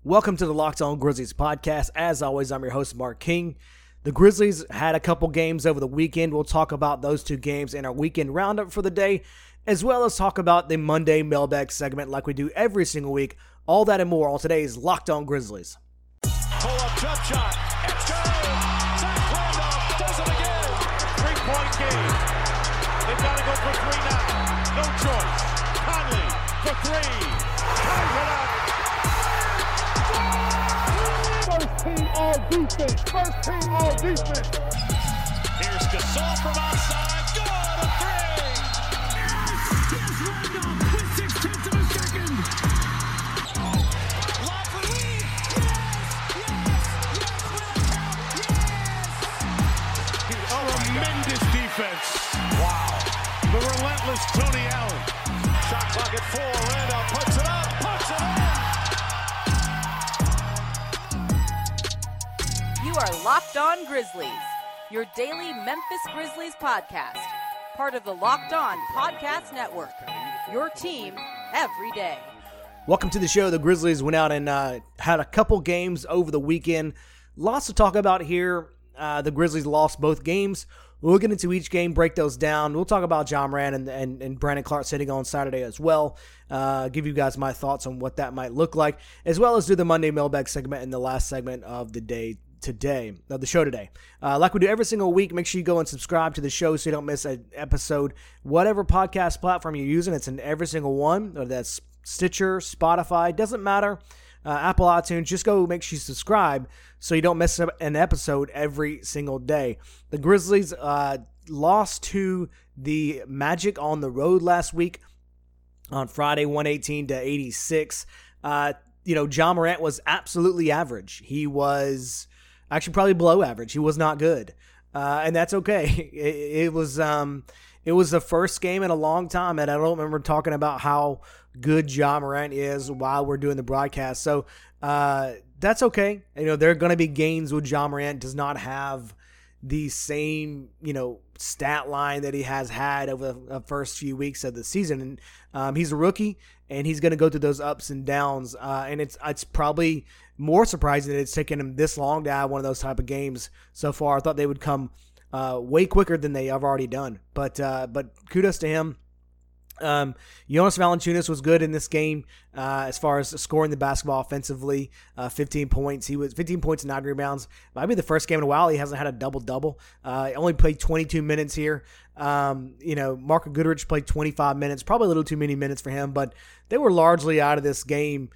Welcome to the Locked On Grizzlies podcast. As always, I'm your host, Mark King. The Grizzlies had a couple games over the weekend. We'll talk about those two games in our weekend roundup for the day, as well as talk about the Monday mailbag segment like we do every single week. All that and more on today's Locked On Grizzlies. Pull-up jump shot. It's good. Zach Randolph does it again. Three-point game. They've got to go for three now. No choice. Conley for three. Ties it up. First team all defense. First team all defense. Here's Gasol from outside. Good, a three. Yes, Randolph with 6/10 of a second. Lob for Lee. Yes. Tremendous defense. Wow. The relentless Tony Allen. Shot clock at 4. Randolph puts it up. Puts it up. You are Locked On Grizzlies, your daily Memphis Grizzlies podcast, part of the Locked On Podcast Network, your team every day. Welcome to the show. The Grizzlies went out and had a couple games over the weekend. Lots to talk about here. The Grizzlies lost both games. We'll get into each game, break those down. We'll talk about Ja Morant and Brandon Clarke sitting on Saturday as well. Give you guys my thoughts on what that might look like, as well as do the Monday mailbag segment in the last segment of the show today. Like we do every single week, make sure you go and subscribe to the show so you don't miss an episode. Whatever podcast platform you're using, it's in every single one. Whether that's Stitcher, Spotify, doesn't matter. Apple iTunes, just go make sure you subscribe so you don't miss an episode every single day. The Grizzlies lost to the Magic on the road last week on Friday, 118-86. Ja Morant was absolutely average. He was actually probably below average. He was not good, and that's okay. It was the first game in a long time, and I don't remember talking about how good Ja Morant is while we're doing the broadcast. So that's okay. There are going to be games where Ja Morant does not have the same stat line that he has had over the first few weeks of the season. And he's a rookie, and he's going to go through those ups and downs. And it's probably more surprising that it's taken him this long to have one of those type of games so far. I thought they would come way quicker than they have already done. But kudos to him. Jonas Valanciunas was good in this game as far as scoring the basketball offensively. 15 points. He was 15 points and 9 rebounds. Might be the first game in a while he hasn't had a double-double. He only played 22 minutes here. Marko Guduric played 25 minutes. Probably a little too many minutes for him, but they were largely out of this game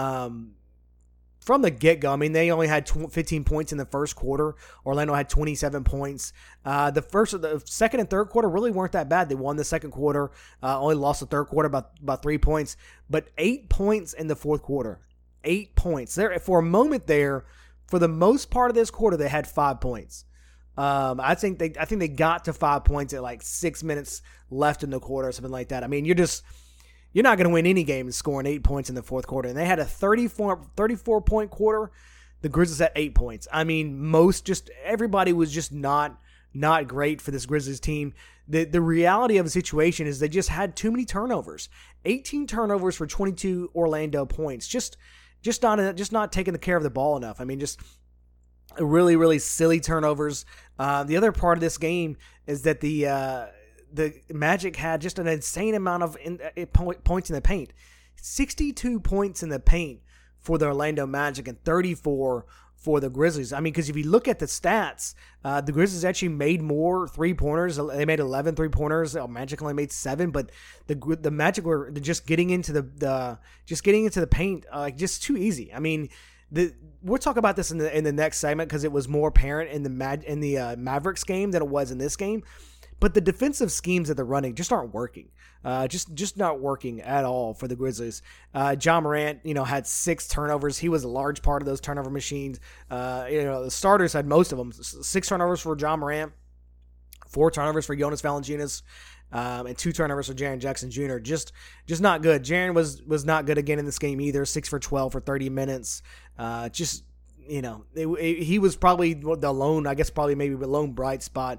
from the get-go. I mean, they only had 15 points in the first quarter. Orlando had 27 points. The second and third quarter really weren't that bad. They won the second quarter, only lost the third quarter about 3 points, but 8 points in the fourth quarter. 8 points. There for a moment there, for the most part of this quarter, they had 5 points. I think they got to 5 points at like 6 minutes left in the quarter or something like that. I mean, you're not going to win any game scoring 8 points in the fourth quarter. And they had a 34-point quarter. The Grizzlies had 8 points. I mean, everybody was just not great for this Grizzlies team. The reality of the situation is they just had too many turnovers. 18 turnovers for 22 Orlando points. Just not taking the care of the ball enough. I mean, just really, really silly turnovers. The other part of this game is that the Magic had just an insane amount of points in the paint. 62 points in the paint for the Orlando Magic and 34 for the Grizzlies. I mean, because if you look at the stats, the Grizzlies actually made more three-pointers. They made 11 three-pointers. The Magic only made 7, but the Magic were just getting into the paint just too easy. I mean, we'll talk about this in the next segment because it was more apparent in the Mavericks game than it was in this game. But the defensive schemes that they're running just aren't working. Just not working at all for the Grizzlies. Ja Morant, had 6 turnovers. He was a large part of those turnover machines. The starters had most of them. 6 turnovers for Ja Morant, 4 turnovers for Jonas Valanciunas, and 2 turnovers for Jaren Jackson Jr. Just not good. Jaren was not good again in this game either. 6 for 12 for 30 minutes. He was probably the lone, maybe the lone bright spot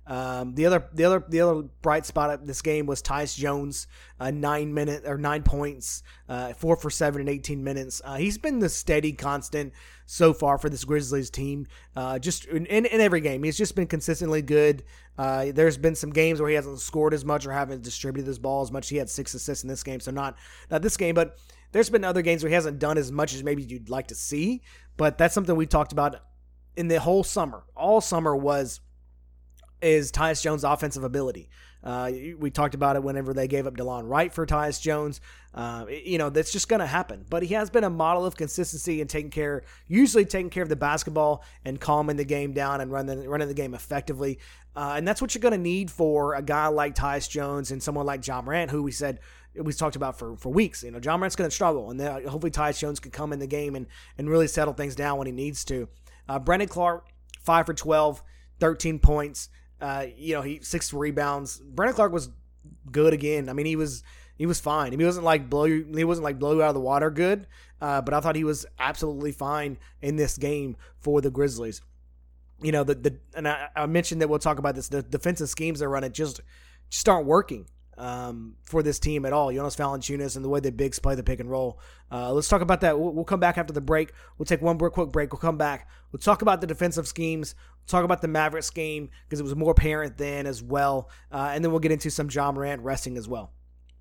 The other bright spot of this game was Tyus Jones, 9 points, 4 for 7 in 18 minutes. He's been the steady constant so far for this Grizzlies team. Just in every game, he's just been consistently good. There's been some games where he hasn't scored as much or haven't distributed his ball as much. He had 6 assists in this game, so not this game, but there's been other games where he hasn't done as much as maybe you'd like to see. But that's something we talked about in the whole summer. All summer is Tyus Jones' offensive ability. We talked about it whenever they gave up DeLon Wright for Tyus Jones. That's just going to happen. But he has been a model of consistency and usually taking care of the basketball and calming the game down and running the game effectively. And that's what you're going to need for a guy like Tyus Jones and someone like Ja Morant, who we talked about for weeks. Ja Morant's going to struggle, and then hopefully Tyus Jones can come in the game and really settle things down when he needs to. Brandon Clark, 5 for 12, 13 points. 6 rebounds. Brandon Clark was good again. I mean, he was fine. He wasn't like blow you out of the water good, but I thought he was absolutely fine in this game for the Grizzlies. And I mentioned that we'll talk about this. The defensive schemes they're running just aren't working for this team at all. Jonas Valanciunas and the way the bigs play the pick and roll. Let's talk about that. We'll come back after the break. We'll take one quick break. We'll come back. We'll talk about the defensive schemes. We'll talk about the Mavericks game because it was more apparent then as well. And then we'll get into some Ja Morant resting as well.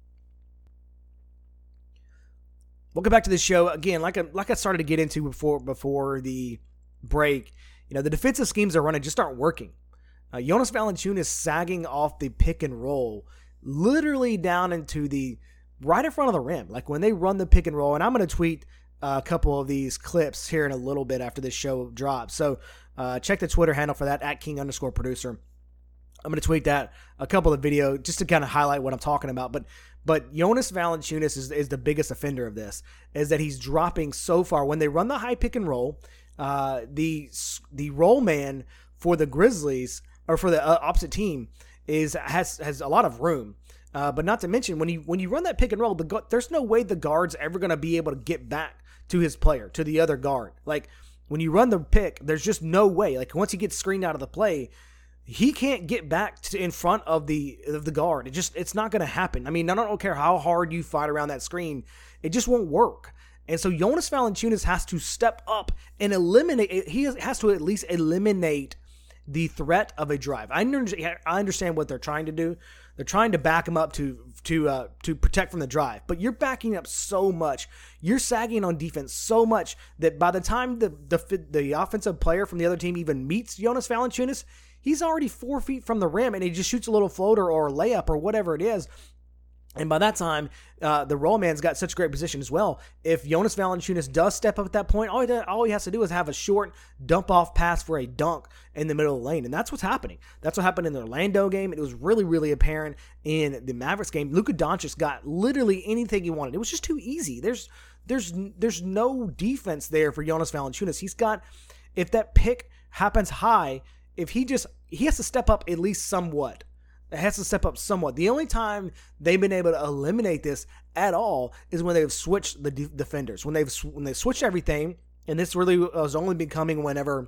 Welcome back to the show. Again, like I started to get into before the break, the defensive schemes they're running just aren't working. Jonas Valanciunas sagging off the pick and roll literally down into right in front of the rim. Like when they run the pick and roll, and I'm going to tweet a couple of these clips here in a little bit after this show drops. So check the Twitter handle for that @King_producer. I'm going to tweet that, a couple of video just to kind of highlight what I'm talking about. But Jonas Valanciunas is the biggest offender of this, is that he's dropping so far. When they run the high pick and roll, the roll man for the Grizzlies, or for the opposite team, has a lot of room. But not to mention, when you run that pick and roll, there's no way the guard's ever going to be able to get back to his player, to the other guard. Like, when you run the pick, there's just no way. Like, once he gets screened out of the play, he can't get back in front of the guard. It's not going to happen. I mean, I don't care how hard you fight around that screen. It just won't work. And so Jonas Valanciunas has to step up and eliminate. He has to at least eliminate the threat of a drive. I understand what they're trying to do. They're trying to back him up to protect from the drive, but you're backing up so much. You're sagging on defense so much that by the time the offensive player from the other team even meets Jonas Valanciunas, he's already 4 feet from the rim and he just shoots a little floater or a layup or whatever it is. And by that time, the roll man's got such great position as well. If Jonas Valanciunas does step up at that point, all he has to do is have a short dump-off pass for a dunk in the middle of the lane. And that's what's happening. That's what happened in the Orlando game. It was really, really apparent in the Mavericks game. Luka Doncic got literally anything he wanted. It was just too easy. There's no defense there for Jonas Valanciunas. He's got, if that pick happens high, he has to step up at least somewhat. It has to step up somewhat. The only time they've been able to eliminate this at all is when they've switched the defenders. When they switched everything, and this really was only becoming whenever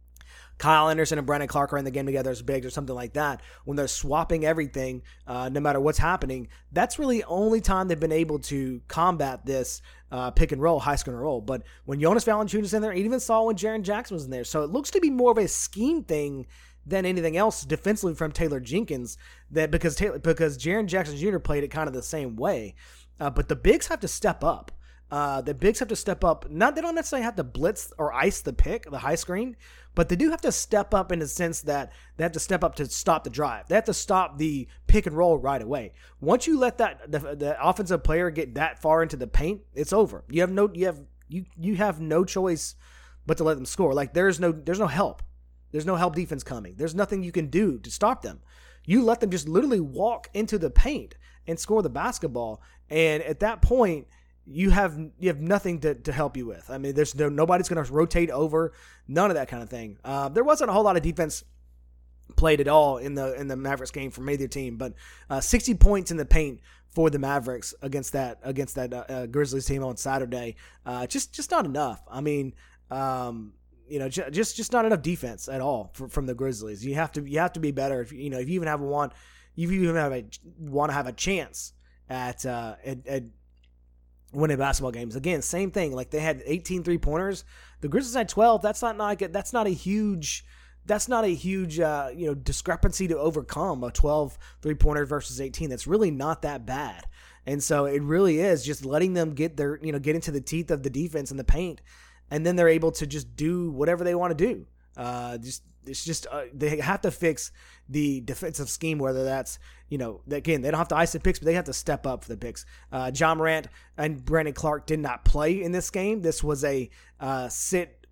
Kyle Anderson and Brandon Clark are in the game together as bigs or something like that. When they're swapping everything, no matter what's happening, that's really the only time they've been able to combat this pick and roll, high screen and roll. But when Jonas Valanciunas is in there, you even saw when Jaren Jackson was in there. So it looks to be more of a scheme thing than anything else defensively from Taylor Jenkins, that because Jaren Jackson Jr. played it kind of the same way. But the bigs have to step up. The bigs have to step up. They don't necessarily have to blitz or ice the high screen, but they do have to step up in the sense that they have to step up to stop the drive. They have to stop the pick and roll right away. Once you let the offensive player get that far into the paint, it's over. You have no choice but to let them score. Like there's no help. There's no help defense coming. There's nothing you can do to stop them. You let them just literally walk into the paint and score the basketball. And at that point, you have nothing to help you with. I mean, nobody's going to rotate over, none of that kind of thing. There wasn't a whole lot of defense played at all in the Mavericks game from either team, but 60 points in the paint for the Mavericks against that Grizzlies team on Saturday. Just not enough. I mean, just not enough defense at all from the Grizzlies. You have to be better if you even want to have a chance at winning basketball games. Again, same thing. Like they had 18 3-pointers. The Grizzlies had 12. That's not a huge discrepancy to overcome. A 12 3-pointer versus 18. That's really not that bad. And so it really is just letting them get into the teeth of the defense and the paint, and then they're able to just do whatever they want to do. They have to fix the defensive scheme, whether that's, again, they don't have to ice the picks, but they have to step up for the picks. Ja Morant and Brandon Clark did not play in this game. This was a sit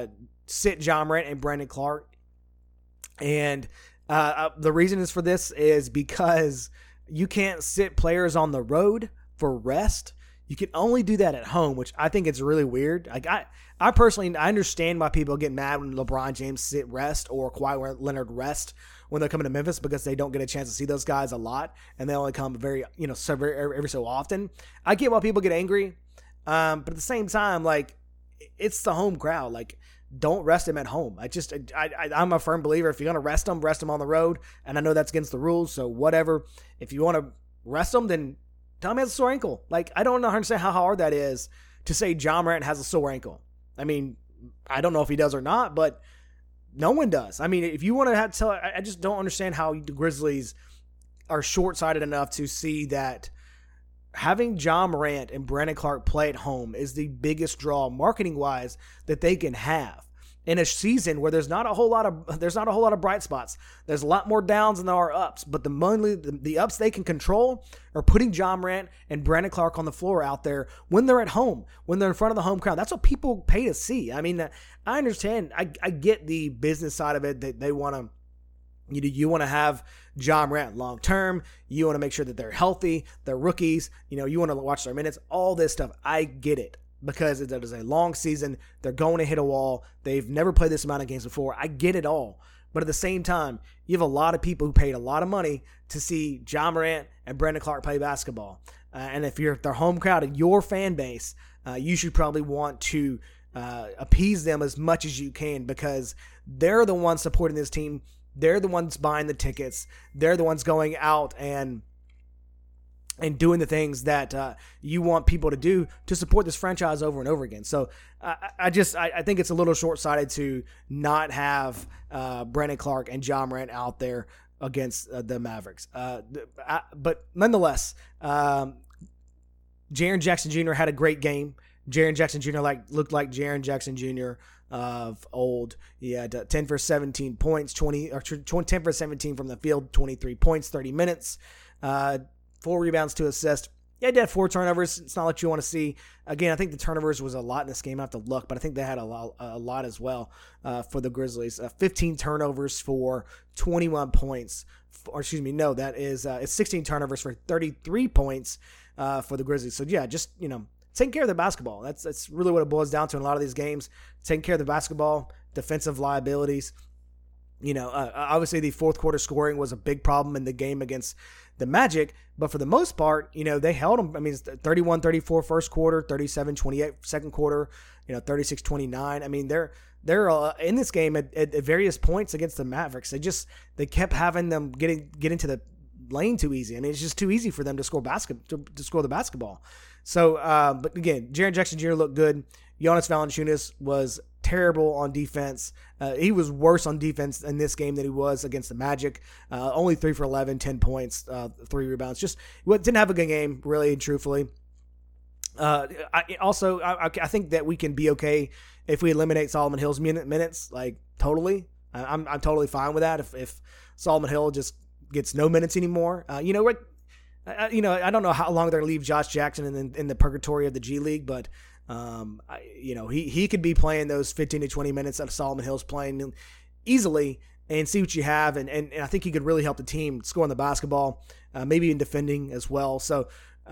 Ja Morant and Brandon Clark. And the reason for this is because you can't sit players on the road for rest. You can only do that at home, which I think is really weird. Like I personally, I understand why people get mad when LeBron James sit rest or Kawhi Leonard rest when they're coming to Memphis, because they don't get a chance to see those guys a lot, and they only come every so often. I get why people get angry, but at the same time, like, it's the home crowd. Like, don't rest him at home. I'm a firm believer, if you're going to rest him on the road. And I know that's against the rules, so whatever. If you want to rest him, then tell him he has a sore ankle. Like, I don't understand how hard that is to say Ja Morant has a sore ankle. I mean, I don't know if he does or not, but no one does. I mean, if you want to tell, I just don't understand how the Grizzlies are short-sighted enough to see that having Ja Morant and Brandon Clark play at home is the biggest draw marketing-wise that they can have in a season where there's not a whole lot of bright spots. There's a lot more downs than there are ups, but the ups they can control are putting Ja Morant and Brandon Clark on the floor out there when they're at home, when they're in front of the home crowd. That's what people pay to see. I mean, I understand. I get the business side of it, that they want to. You want to have Ja Morant long term. You want to make sure that they're healthy. They're rookies. You want to watch their minutes. All this stuff. I get it, because it is a long season. They're going to hit a wall. They've never played this amount of games before. I get it all. But at the same time, you have a lot of people who paid a lot of money to see Ja Morant and Brandon Clark play basketball. And if you're their home crowd and your fan base, you should probably want to appease them as much as you can, because they're the ones supporting this team. They're the ones buying the tickets. They're the ones going out and doing the things that you want people to do to support this franchise over and over again. So I think it's a little short-sighted to not have Brandon Clark and Ja Morant out there against the Mavericks. But nonetheless, Jaren Jackson Jr. had a great game. Jaren Jackson Jr. looked like Jaren Jackson Jr. of old. He had 10 for 17 points, 10 for 17 from the field, 23 points, 30 minutes, 4 rebounds, 2 assists. Yeah, they had 4 turnovers. It's not what you want to see. Again, I think the turnovers was a lot in this game. I have to look, but I think they had a lot as well for the Grizzlies. 15 turnovers for 21 points. It's 16 turnovers for 33 points for the Grizzlies. So yeah, just taking care of the basketball. That's really what it boils down to in a lot of these games. Taking care of the basketball, defensive liabilities. Obviously the fourth quarter scoring was a big problem in the game against the Magic, but for the most part, they held them. I mean, it's 31-34 first quarter, 37-28 second quarter, 36-29. I mean, they're in this game at various points against the Mavericks. They kept having them get into the lane too easy. I mean, it's just too easy for them to score to score the basketball. So, but again, Jaren Jackson Jr. looked good. Jonas Valanciunas was terrible on defense. He was worse on defense in this game than he was against the Magic. Only 3 for 11, 10 points, 3 rebounds. Just didn't have a good game, really and truthfully. I think that we can be okay if we eliminate Solomon Hill's minutes, like totally. I'm totally fine with that. If Solomon Hill just gets no minutes anymore, I don't know how long they're going to leave Josh Jackson in the purgatory of the G League, but he could be playing those 15 to 20 minutes that Solomon Hill's playing easily and see what you have. And I think he could really help the team score on the basketball, maybe in defending as well. So,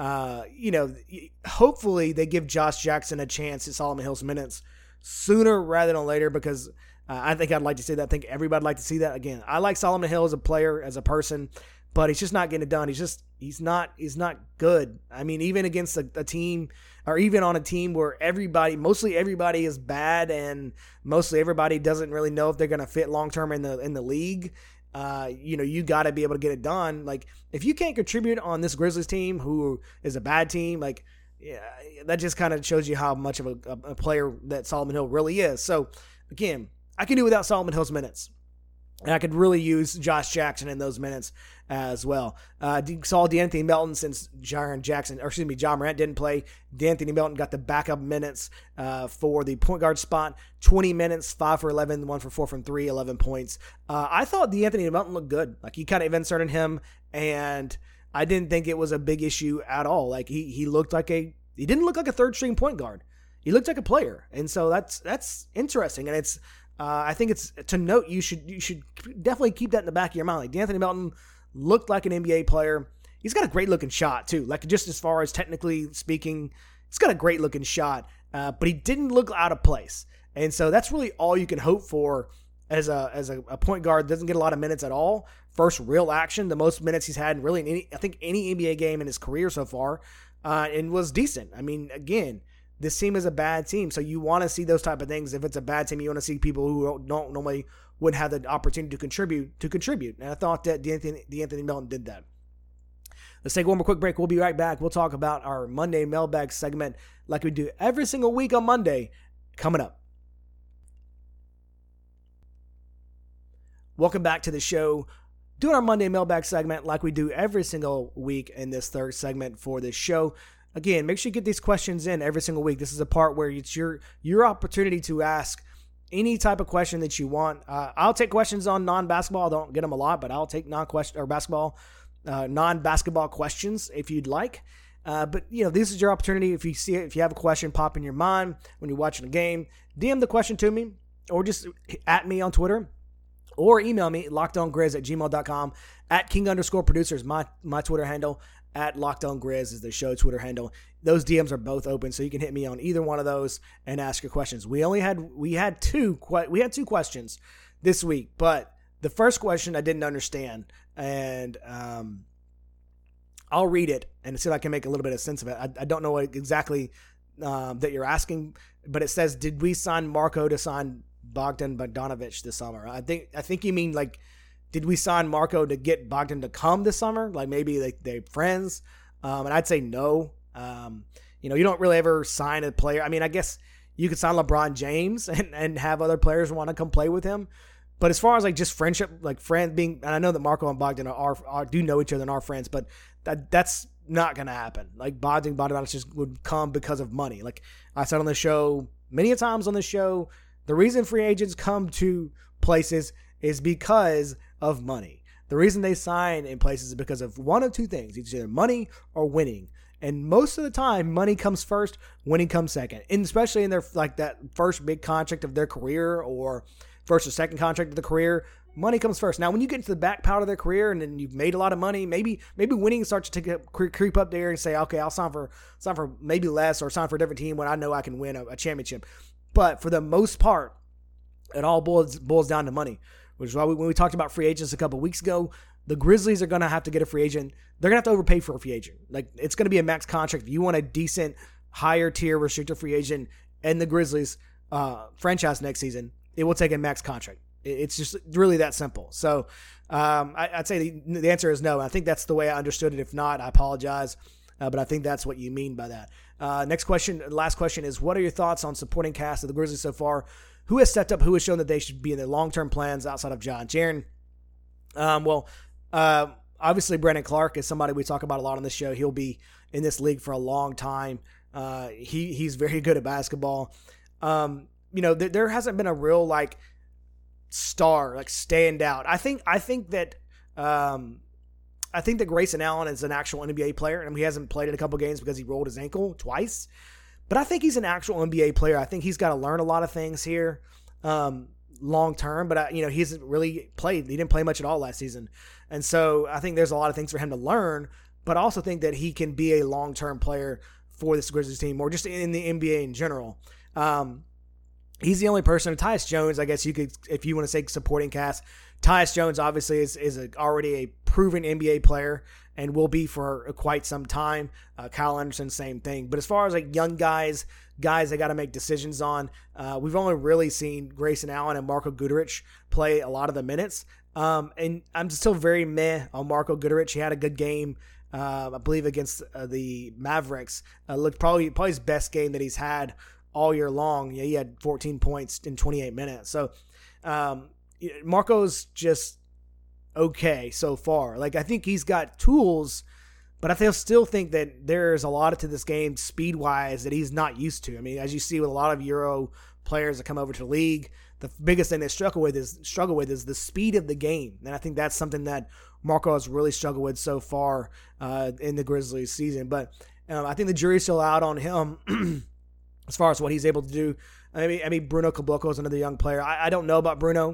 hopefully they give Josh Jackson a chance at Solomon Hill's minutes sooner rather than later, because I think I'd like to see that. I think everybody'd like to see that. Again, I like Solomon Hill as a player, as a person, but he's just not getting it done. He's not good. I mean, even against a team, or even on a team where mostly everybody is bad, and mostly everybody doesn't really know if they're going to fit long term in the league. You got to be able to get it done. Like, if you can't contribute on this Grizzlies team, who is a bad team, like, yeah, that just kind of shows you how much of a player that Solomon Hill really is. So, again, I can do without Solomon Hill's minutes. And I could really use Josh Jackson in those minutes as well. Saw DeAnthony Melton, since Ja Morant didn't play. DeAnthony Melton got the backup minutes for the point guard spot. 20 minutes, 5 for 11, 1 for 4 from 3, 11 points. I thought DeAnthony Melton looked good. Like, you kind of inserted him, and I didn't think it was a big issue at all. Like, he looked like he didn't look like a third string point guard. He looked like a player, and so that's interesting. And it's I think it's to note. You should definitely keep that in the back of your mind. Like, DeAnthony Melton looked like an NBA player. He's got a great looking shot too. Like, just as far as technically speaking, he's got a great looking shot. But he didn't look out of place, and so that's really all you can hope for as a point guard. Doesn't get a lot of minutes at all. First real action, the most minutes he's had in really any NBA game in his career so far, and was decent. I mean, again, this team is a bad team, so you want to see those type of things. If it's a bad team, you want to see people who don't normally would have the opportunity to contribute. And I thought that DeAnthony Melton did that. Let's take one more quick break. We'll be right back. We'll talk about our Monday mailbag segment like we do every single week on Monday coming up. Welcome back to the show. Doing our Monday mailbag segment like we do every single week in this third segment for this show. Again, make sure you get these questions in every single week. This is a part where it's your opportunity to ask any type of question that you want. I'll take questions on non-basketball. I don't get them a lot, but I'll take non-basketball questions if you'd like. But this is your opportunity. If you have a question pop in your mind when you're watching a game, DM the question to me, or just at me on Twitter, or email me lockedongrizz@gmail.com. @King_producer is my Twitter handle. @LockedOnGrizz is the show Twitter handle. Those DMs are both open, so you can hit me on either one of those and ask your questions. We had two questions this week, but the first question I didn't understand, and I'll read it and see if I can make a little bit of sense of it. I don't know what exactly that you're asking, but it says, "Did we sign Marco to sign Bogdan Bogdanovic this summer?" I think you mean, like, did we sign Marco to get Bogdan to come this summer? Like, maybe they're friends. And I'd say no. You don't really ever sign a player. I mean, I guess you could sign LeBron James and have other players want to come play with him. But as far as like just friendship, like friends being, and I know that Marco and Bogdan do know each other and are friends, but that's not going to happen. Like, Bogdanovic just would come because of money. Like I said on the show, many times on the show, the reason free agents come to places is because of money. The reason they sign in places is because of one of two things. It's either money or winning. And most of the time, money comes first, winning comes second. And especially in their, like, that first big contract of their career, or first or second contract of the career, money comes first. Now, when you get into the back part of their career and then you've made a lot of money, maybe winning starts to creep up there and say, okay, I'll sign for maybe less, or sign for a different team when I know I can win a championship. But for the most part, it all boils down to money. Which is why when we talked about free agents a couple weeks ago, the Grizzlies are going to have to get a free agent. They're going to have to overpay for a free agent. Like, it's going to be a max contract. If you want a decent, higher tier restricted free agent and the Grizzlies franchise next season, it will take a max contract. It's just really that simple. So I'd say the answer is no. I think that's the way I understood it. If not, I apologize. But I think that's what you mean by that. Last question is, what are your thoughts on supporting cast of the Grizzlies so far? Who has stepped up? Who has shown that they should be in their long-term plans outside of John Jaren? Obviously, Brandon Clark is somebody we talk about a lot on this show. He'll be in this league for a long time. He's very good at basketball. There hasn't been a real, like, star, like, stand out. I think that Grayson Allen is an actual NBA player, and he hasn't played in a couple games because he rolled his ankle twice. But I think he's an actual NBA player. I think he's got to learn a lot of things here long term. But, he hasn't really played. He didn't play much at all last season. And so I think there's a lot of things for him to learn. But I also think that he can be a long-term player for this Grizzlies team, or just in the NBA in general. He's the only person. Tyus Jones, I guess you could, if you want to say supporting cast. Tyus Jones obviously is already a proven NBA player and will be for quite some time. Kyle Anderson, same thing. But as far as like young guys they got to make decisions on, we've only really seen Grayson Allen and Marko Guduric play a lot of the minutes. And I'm still very meh on Marko Guduric. He had a good game, I believe, against the Mavericks. Looked probably his best game that he's had all year long. Yeah, he had 14 points in 28 minutes. So Marco's just okay so far. Like, I think he's got tools, but I still think that there's a lot to this game speed-wise that he's not used to. I mean, as you see with a lot of Euro players that come over to the league, the biggest thing they struggle with is the speed of the game. And I think that's something that Marco has really struggled with so far in the Grizzlies season. But I think the jury's still out on him as far as what he's able to do. I mean, Bruno Caboclo is another young player. I don't know about Bruno.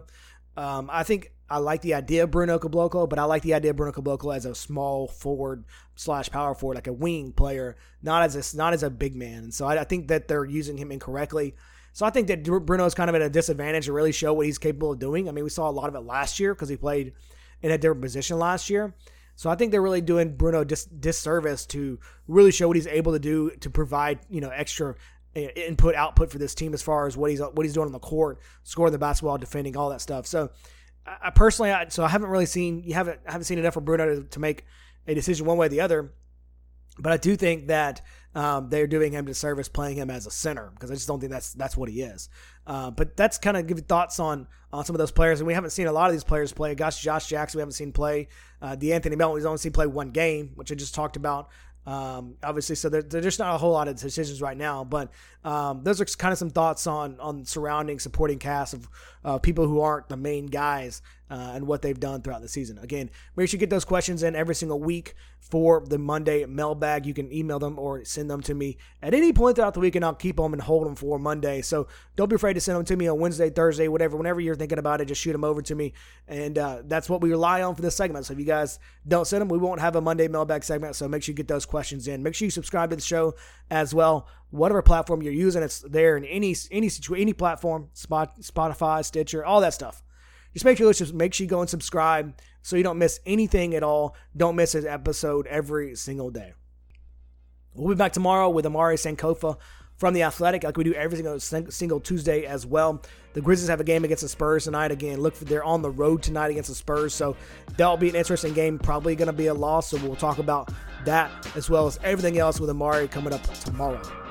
I think I like the idea of Bruno Caboclo, but I like the idea of Bruno Caboclo as a small forward / power forward, like a wing player, not as a big man. And so I think that they're using him incorrectly. So I think that Bruno's kind of at a disadvantage to really show what he's capable of doing. I mean, we saw a lot of it last year because he played in a different position last year. So I think they're really doing Bruno disservice to really show what he's able to do to provide, extra input, output for this team as far as what he's doing on the court, scoring the basketball, defending, all that stuff. So I personally haven't really seen seen enough for Bruno to make a decision one way or the other. But I do think that they're doing him disservice playing him as a center because I just don't think that's what he is. But that's kind of give you thoughts on some of those players. And we haven't seen a lot of these players play. Gosh, Josh Jackson we haven't seen play. DeAnthony Melton we've only seen play one game, which I just talked about. Obviously, so there's just not a whole lot of decisions right now, but those are kind of some thoughts on surrounding supporting cast of people who aren't the main guys and what they've done throughout the season. Again, make sure you get those questions in every single week for the Monday mailbag. You can email them or send them to me at any point throughout the week, and I'll keep them and hold them for Monday. So don't be afraid to send them to me on Wednesday, Thursday, whenever you're thinking about it, just shoot them over to me. And that's what we rely on for this segment. So if you guys don't send them, we won't have a Monday mailbag segment. So make sure you get those questions in. Make sure you subscribe to the show as well. Whatever platform you're using, it's there in any platform, Spotify, Stitcher, all that stuff. Just make sure you go and subscribe so you don't miss anything at all. Don't miss an episode every single day. We'll be back tomorrow with Amari Sankofa from The Athletic, like we do every single Tuesday as well. The Grizzlies have a game against the Spurs tonight. Again, they're on the road tonight against the Spurs, so that'll be an interesting game. Probably going to be a loss, so we'll talk about that as well as everything else with Amari coming up tomorrow.